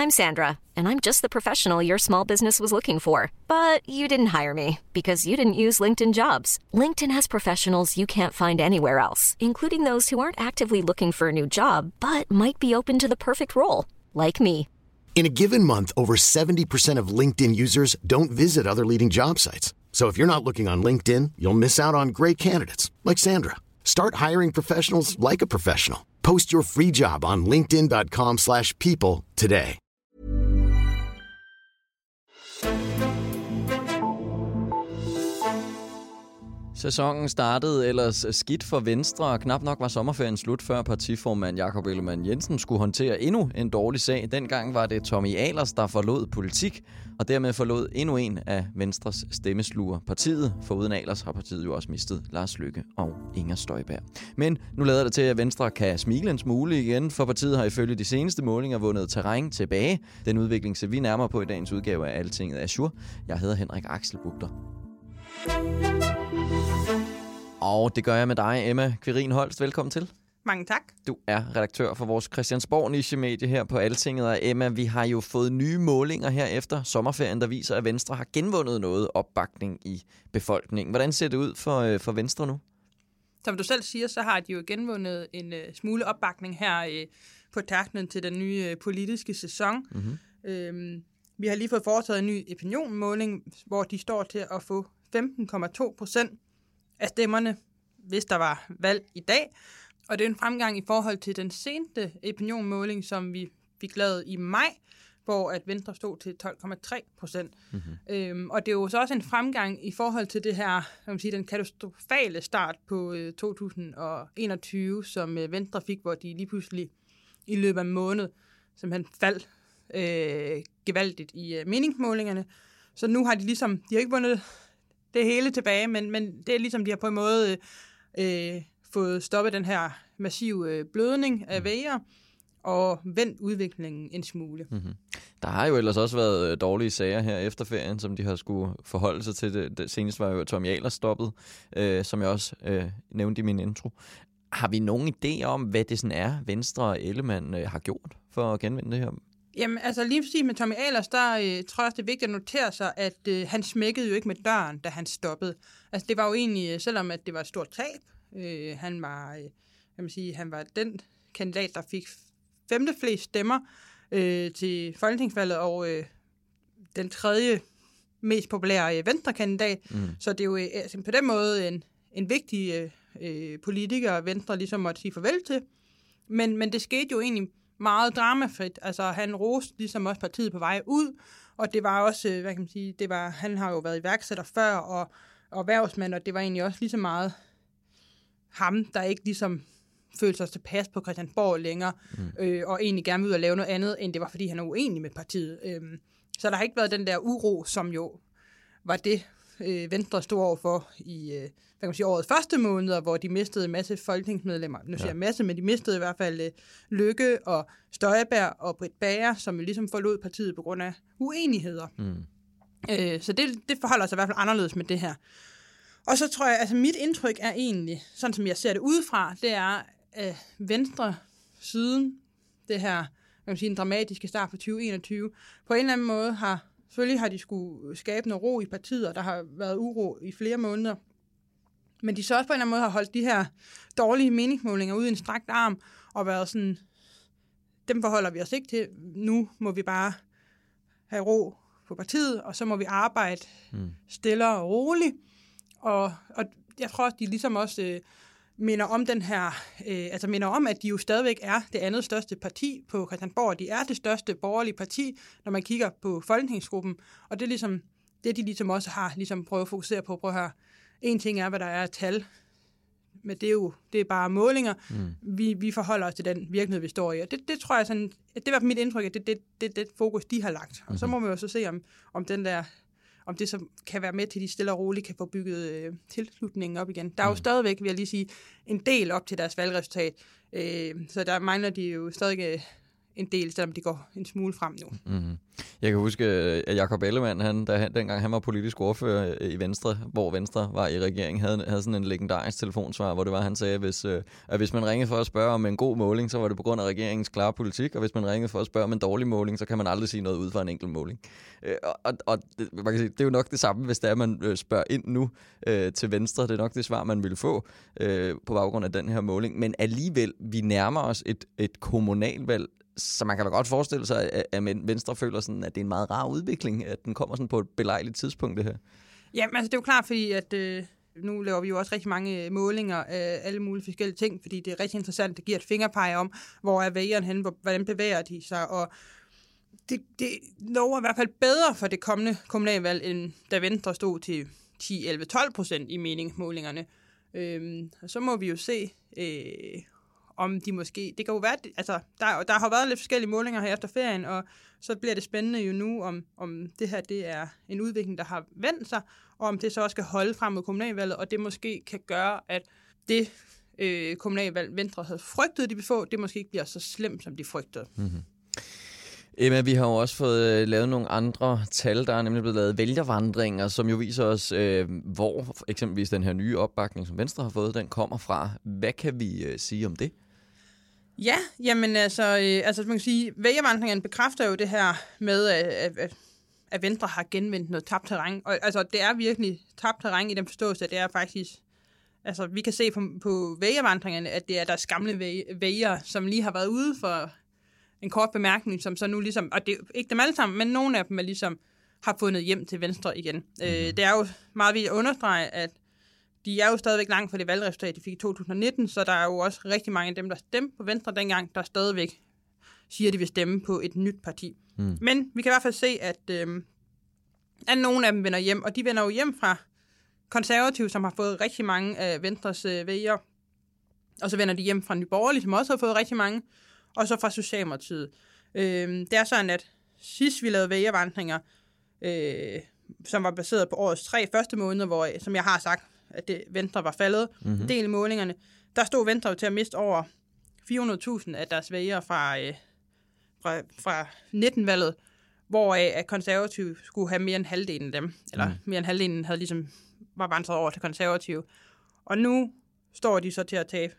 I'm Sandra, and I'm just the professional your small business was looking for. But you didn't hire me because you didn't use LinkedIn Jobs. LinkedIn has professionals you can't find anywhere else, including those who aren't actively looking for a new job, but might be open to the perfect role, like me. In a given month, over 70% of LinkedIn users don't visit other leading job sites. So if you're not looking on LinkedIn, you'll miss out on great candidates like Sandra. Start hiring professionals like a professional. Post your free job on linkedin.com/people today. Sæsonen startede ellers skidt for Venstre, og knap nok var sommerferien slut, før partiformand Jakob Ellemann-Jensen skulle håndtere endnu en dårlig sag. Dengang var det Tommy Ahlers, der forlod politik, og dermed forlod endnu en af Venstres stemmesluger partiet. Foruden Ahlers har partiet jo også mistet Lars Løkke og Inger Støjberg. Men nu lader det til, at Venstre kan smile en smule igen, for partiet har ifølge de seneste målinger vundet terræn tilbage. Den udvikling ser vi nærmere på i dagens udgave af Altinget Azure. Jeg hedder Henrik Axel Bugter. Og det gør jeg med dig, Emma Quirin Holst. Velkommen til. Mange tak. Du er redaktør for vores Christiansborg-nichemedie her på Altinget. Og Emma, vi har jo fået nye målinger her efter sommerferien, der viser, at Venstre har genvundet noget opbakning i befolkningen. Hvordan ser det ud for Venstre nu? Som du selv siger, så har de jo genvundet en smule opbakning her på takten til den nye politiske sæson. Mm-hmm. Vi har lige fået foretaget en ny opinionmåling, hvor de står til at få 15,2% af stemmerne, hvis der var valg i dag. Og det er en fremgang i forhold til den seneste opinionmåling, som vi fik lavet i maj, hvor at Venstre stod til 12,3%. Mm-hmm. Og det er jo så også en fremgang i forhold til det her, kan man sige, den katastrofale start på 2021, som Venstre fik, hvor de lige pludselig i løbet af en måned simpelthen faldt gevaldigt i meningsmålingerne. Så nu har de har ikke vundet det hele tilbage, men det er ligesom, de har på en måde fået stoppet den her massive blødning af vælgere og vendt udviklingen en smule. Mm-hmm. Der har jo ellers også været dårlige sager her efter ferien, som de har skulle forholde sig til. Det seneste var jo Tommy Ahlers stoppet, som jeg også nævnte i min intro. Har vi nogen idé om, hvad det sådan er, Venstre og Ellemann har gjort for at genvinde det her? Jamen, altså lige præcis med Tommy Ahlers, der tror jeg også, det er vigtigt at notere sig, at han smækkede jo ikke med døren, da han stoppede. Altså det var jo egentlig, selvom at det var et stort tab, han var den kandidat, der fik 5. flest stemmer til folketingsvalget, og den 3. mest populære Venstre-kandidat. Mm. Så det er jo på den måde en vigtig politiker, Venstre ligesom måtte sige farvel til. Men det skete jo egentlig meget dramafrit. Altså han roste ligesom også partiet på vej ud, og det var også, hvad kan man sige, han har jo været iværksætter før, og erhvervsmand, og det var egentlig også lige så meget ham, der ikke ligesom følte sig tilpas på Christiansborg længere, og egentlig gerne vil ud og lave noget andet, end det var, fordi han er uenig med partiet. Så der har ikke været den der uro, som jo var det, Venstre stod overfor i årets første måneder, hvor de mistede en masse folketingsmedlemmer. Nu siger jeg masse, men de mistede i hvert fald Løkke og Støjberg og Britt Bager, som jo ligesom forlod partiet på grund af uenigheder. Så det forholder sig i hvert fald anderledes med det her. Og så tror jeg, altså mit indtryk er egentlig, sådan som jeg ser det udefra, det er, at Venstre siden det her, kan man sige, en dramatiske start for 2021, på en eller anden måde selvfølgelig har de skulle skabe noget ro i partiet, og der har været uro i flere måneder. Men de så også på en eller anden måde har holdt de her dårlige meningsmålinger ud i en strakt arm, og været sådan, dem forholder vi os ikke til. Nu må vi bare have ro på partiet, og så må vi arbejde stille og roligt. Og jeg tror også, de ligesom også minder om den her, minder om, at de jo stadigvæk er det andet største parti på Christiansborg. De er det største borgerlige parti, når man kigger på folketingsgruppen. Og det er ligesom det, de ligesom også har ligesom prøvet at fokusere på. Prøv at høre. En ting er, hvad der er af tal, men det er bare målinger. Vi forholder os til den virkelighed, vi står i. Og det tror jeg sådan, det var mit indtryk, at det er det fokus, de har lagt. Og så må vi jo så se, om det så kan være med til, de stille og roligt kan få bygget tilslutningen op igen. Der er jo stadigvæk, vil jeg lige sige, en del op til deres valgresultat. Så der mangler de jo stadig en del, selvom de går en smule frem nu. Mm-hmm. Jeg kan huske, at Jakob Ellemann, dengang han var politisk ordfører i Venstre, hvor Venstre var i regeringen, havde sådan en legendarisk telefonsvar, hvor det var, han sagde, at hvis man ringede for at spørge om en god måling, så var det på grund af regeringens klare politik, og hvis man ringede for at spørge om en dårlig måling, så kan man aldrig sige noget ud fra en enkelt måling. Og man kan sige, det er jo nok det samme, hvis det er, man spørger ind nu til Venstre. Det er nok det svar, man ville få på baggrund af den her måling. Men alligevel, vi nærmer os et kommunalvalg, så man kan da godt forestille sig, at Venstre føler sådan, at det er en meget rar udvikling, at den kommer sådan på et belejligt tidspunkt, det her. Jamen, altså det er jo klart, fordi at nu laver vi jo også rigtig mange målinger af alle mulige forskellige ting, fordi det er rigtig interessant, det giver et fingerpege om, hvor er vælgeren henne, hvordan bevæger de sig, og det lover i hvert fald bedre for det kommende kommunalvalg, end da Venstre stod til 10-11-12% i meningsmålingerne. Og så må vi jo se, om de måske... Det kan jo være... Altså, der har været lidt forskellige målinger her efter ferien, og så bliver det spændende jo nu, om det her det er en udvikling, der har vendt sig, og om det så også skal holde frem mod kommunalvalget, og det måske kan gøre, at det kommunalvalg, Venstre havde frygtet, de vil få, det måske ikke bliver så slemt, som de frygtede. Mm-hmm. Emma, vi har jo også fået lavet nogle andre tal. Der er nemlig blevet lavet vælgervandringer, som jo viser os, hvor eksempelvis den her nye opbakning, som Venstre har fået, den kommer fra. Hvad kan vi sige om det? Ja, jamen altså man kan sige, vælgervandringerne bekræfter jo det her med, at Venstre har genvindt noget tabt terræn. Og altså, det er virkelig tabt terræn i den forståelse, at det er faktisk... Altså, vi kan se på vælgervandringerne, at det er deres gamle vælgere, som lige har været ude for en kort bemærkning, som så nu ligesom... Og det er ikke dem alle sammen, men nogle af dem er ligesom har fundet hjem til Venstre igen. Mm-hmm. Det er jo meget vigtigt at understrege, at de er jo stadigvæk langt fra det valgresultat, de fik i 2019, så der er jo også rigtig mange af dem, der stemte på Venstre dengang, der stadigvæk siger, at de vil stemme på et nyt parti. Mm. Men vi kan i hvert fald se, at nogle af dem vender hjem, og de vender jo hjem fra Konservative, som har fået rigtig mange af Venstres vælgere, og så vender de hjem fra Nye Borgerlige, som også har fået rigtig mange, og så fra Socialdemokratiet. Det er sådan, at sidst vi lavede vælgervandringer, som var baseret på årets 3 første måneder, hvor, som jeg har sagt, at Venstre var faldet, del i målingerne, der stod Venstre jo til at miste over 400.000 af deres vælgere fra 19-valget, hvoraf at Konservative skulle have mere end halvdelen af dem, eller mere end halvdelen havde ligesom var vandret over til Konservative. Og nu står de så til at tabe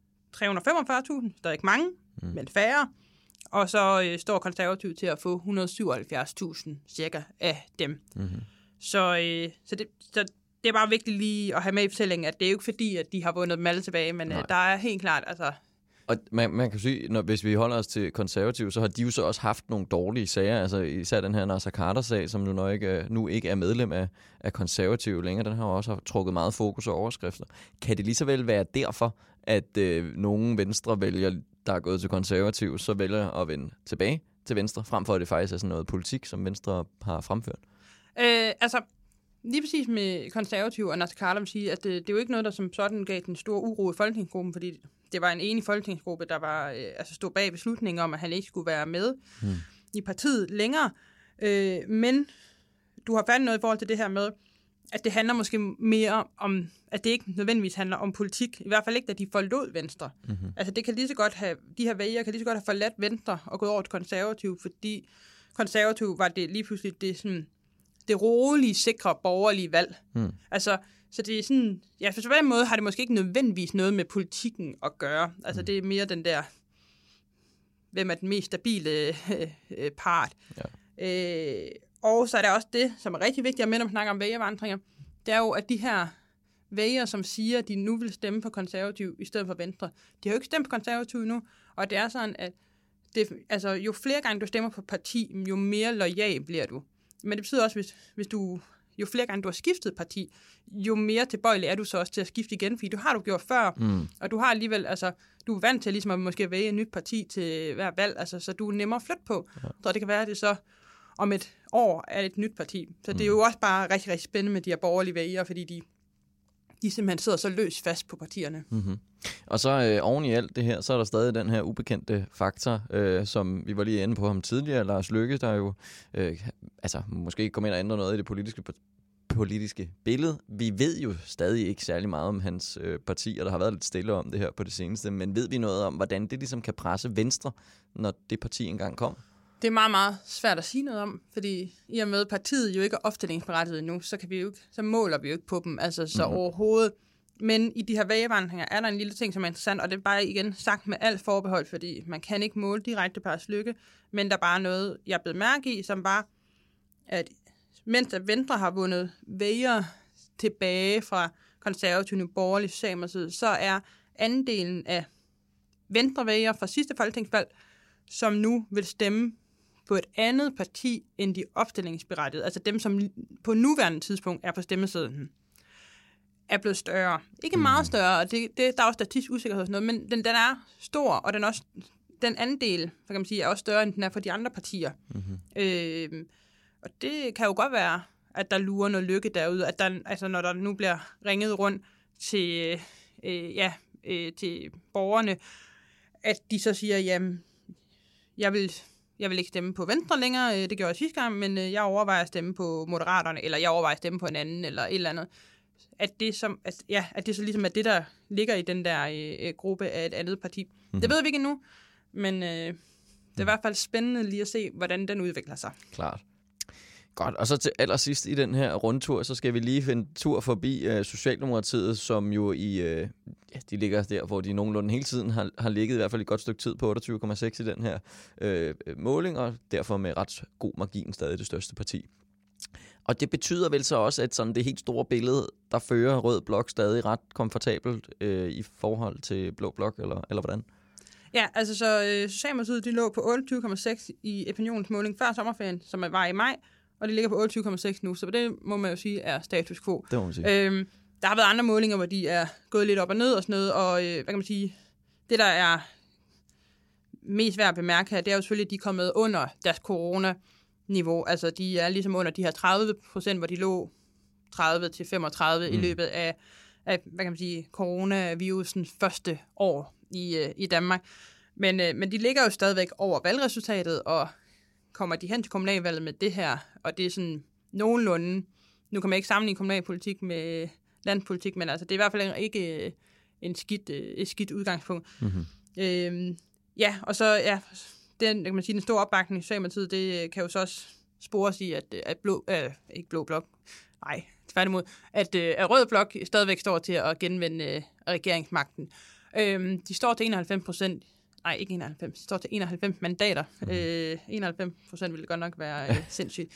345.000, stadig mange, men færre, og så står Konservative til at få 177.000 cirka af dem. Mm-hmm. Så det er bare vigtigt lige at have med i fortællingen, at det er jo ikke fordi, at de har vundet dem alle tilbage, men der er helt klart, altså... Og man kan sige, hvis vi holder os til Konservative, så har de jo så også haft nogle dårlige sager, altså især den her Naser Khader-sag, som nu ikke er medlem af Konservative længere, den har også trukket meget fokus og overskrifter. Kan det lige så vel være derfor, at nogle Venstre-vælgere, der er gået til Konservative, så vælger at vende tilbage til Venstre, frem for at det faktisk er sådan noget politik, som Venstre har fremført? Altså... Lige præcis med Konservative og Naser Khader sige, at det er jo ikke noget, der som sådan gav den store uro i folketingsgruppen, fordi det var en enig folketingsgruppe, der var stod bag beslutningen om, at han ikke skulle være med i partiet længere. Men du har fandt noget i forhold til det her med, at det handler måske mere om, at det ikke nødvendigvis handler om politik. I hvert fald ikke, da de forlod Venstre. Mm-hmm. Altså det kan lige så godt have, de her vælgere kan lige så godt have forladt Venstre og gået over til Konservative, fordi Konservative var det lige pludselig det rolige, sikre, borgerlige valg. Altså, så det er sådan... Ja, for på den måde har det måske ikke nødvendigvis noget med politikken at gøre. Altså, det er mere den der... Hvem er den mest stabile part. Ja. Og så er der også det, som er rigtig vigtigt at med, når man snakker om vælgervandringer. Det er jo, at de her vælgere, som siger, at de nu vil stemme på Konservative i stedet for Venstre, de har jo ikke stemt på Konservative endnu. Og det er sådan, at jo flere gange du stemmer på parti, jo mere loyal bliver du. Men det betyder også, hvis du jo flere gange du har skiftet parti, jo mere tilbøjelig er du så også til at skifte igen, fordi du har gjort før, og du har alligevel, altså, du er vant til ligesom at måske vælge et nyt parti til hver valg, altså, så du er nemmere at flytte på. Ja. Så det kan være, at det så om et år er et nyt parti. Så det er jo også bare rigtig, rigtig spændende med de her borgerlige vælgere, fordi de simpelthen sidder så løst fast på partierne. Mm-hmm. Og så oven i alt det her, så er der stadig den her ubekendte faktor, som vi var lige inde på ham tidligere, Lars Løkke, der jo måske kommer ind og ændrer noget i det politiske billede. Vi ved jo stadig ikke særlig meget om hans parti, og der har været lidt stille om det her på det seneste, men ved vi noget om, hvordan det ligesom kan presse Venstre, når det parti engang kom? Det er meget, meget svært at sige noget om, fordi i og med partiet jo ikke er opstillingsberettiget endnu, så måler vi jo ikke på dem, altså så overhovedet. Men i de her vægevandringer er der en lille ting, som er interessant, og det er bare igen sagt med alt forbehold, fordi man kan ikke måle direkte på Lars Løkke, men der er bare noget, jeg er blevet mærke i, som bare, at mens Venstre har vundet vælgere tilbage fra konservative, borgerlige, Socialdemokratiet, så er andelen af Venstre-vælgere fra sidste folketingsvalg, som nu vil stemme på et andet parti end de opstillingsberettigede, altså dem, som på nuværende tidspunkt er på stemmesedlen, er blevet større. Ikke meget større, og der er også statistisk usikkerhed og sådan noget, men den er stor, og den andel, så kan man sige, er også større, end den er for de andre partier. Og det kan jo godt være, at der lurer noget Lykke derude, at der, altså når der nu bliver ringet rundt til, til borgerne, at de så siger, jamen, jeg vil ikke stemme på Venstre længere, det gjorde jeg sidste gang, men jeg overvejer at stemme på Moderaterne, eller jeg overvejer at stemme på en anden, eller et eller andet. At det så ligesom er det, der ligger i den der gruppe af et andet parti. Det ved vi ikke endnu, men det er i hvert fald spændende lige at se, hvordan den udvikler sig. Klart. Godt, og så til allersidst i den her rundtur, så skal vi lige finde tur forbi Socialdemokratiet, som jo de ligger der, hvor de nogenlunde hele tiden har ligget i hvert fald et godt stykke tid på 28,6 i den her måling, og derfor med ret god margin stadig det største parti. Og det betyder vel så også, at sådan det helt store billede, der fører Rød Blok stadig ret komfortabelt i forhold til Blå Blok, eller hvordan? Ja, altså så Socialdemokratiet, de lå på 28,6 i opinionsmåling før sommerferien, som var i maj, og de ligger på 28,6 nu, så på det må man jo sige er status quo. Det må man sige. Der har været andre målinger, hvor de er gået lidt op og ned og sådan noget, og hvad kan man sige, det der er mest værd at bemærke her, det er jo selvfølgelig, at de er kommet under deres corona-niveau. Altså de er ligesom under de her 30%, hvor de lå 30-35 i løbet af hvad kan man sige, coronavirusens første år i Danmark. Men de ligger jo stadigvæk over valgresultatet, og kommer de hen til kommunalvalget med det her, og det er sådan nogenlunde, nu kan man ikke sammenligne kommunalpolitik med landspolitik, men altså det er i hvert fald ikke et skidt udgangspunkt. Og så kan man sige, den store opbakning i Socialdemokratiet, det kan jo så også spores i, at ikke Blå Blok, nej, tværtimod, at Rød Blok stadigvæk står til at genvinde regeringsmagten. De står til 91%, nej, ikke 91, de står til 91 mandater. 91% ville godt nok være sindssygt.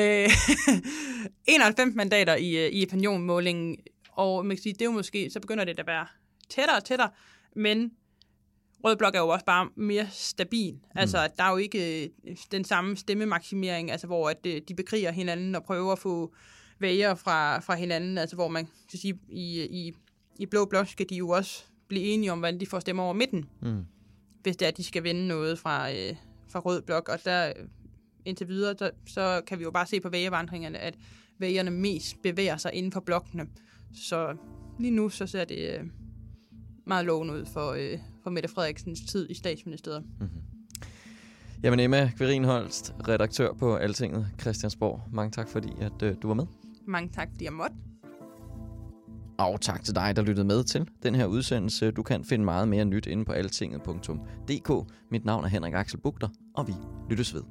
91 mandater i opinionmålingen, og man kan sige, det er jo måske, så begynder det at være tættere og tættere, men Rød Blok er jo også bare mere stabil. Altså, der er jo ikke den samme stemmemaksimering, altså hvor at de bekriger hinanden og prøver at få vælgere fra hinanden, altså hvor man kan sige, i Blå Blok skal de jo også blive enige om, hvordan de får stemmer over midten, hvis det er, at de skal vinde noget fra Rød Blok. Og der indtil videre, så kan vi jo bare se på vælgervandringerne, at vælgerne mest bevæger sig inden for blokkene. Så lige nu, så ser det meget lovende ud for Mette Frederiksens tid i statsministeriet. Jamen Emma Quirin-Holst, redaktør på Altinget Christiansborg. Mange tak, fordi at du var med. Mange tak, fordi jeg måtte. Og tak til dig, der lyttede med til den her udsendelse. Du kan finde meget mere nyt inde på altinget.dk. Mit navn er Henrik Axel Bugter, og vi lyttes ved.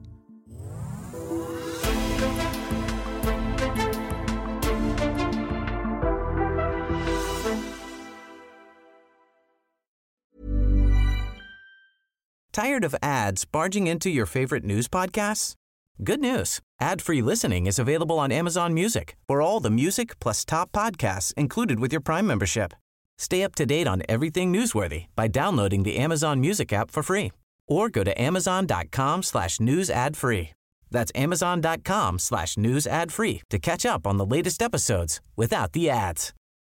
Tired of ads barging into your favorite news podcasts? Good news. Ad-free listening is available on Amazon Music for all the music plus top podcasts included with your Prime membership. Stay up to date on everything newsworthy by downloading the Amazon Music app for free or go to amazon.com/news ad free. That's amazon.com/news ad free to catch up on the latest episodes without the ads.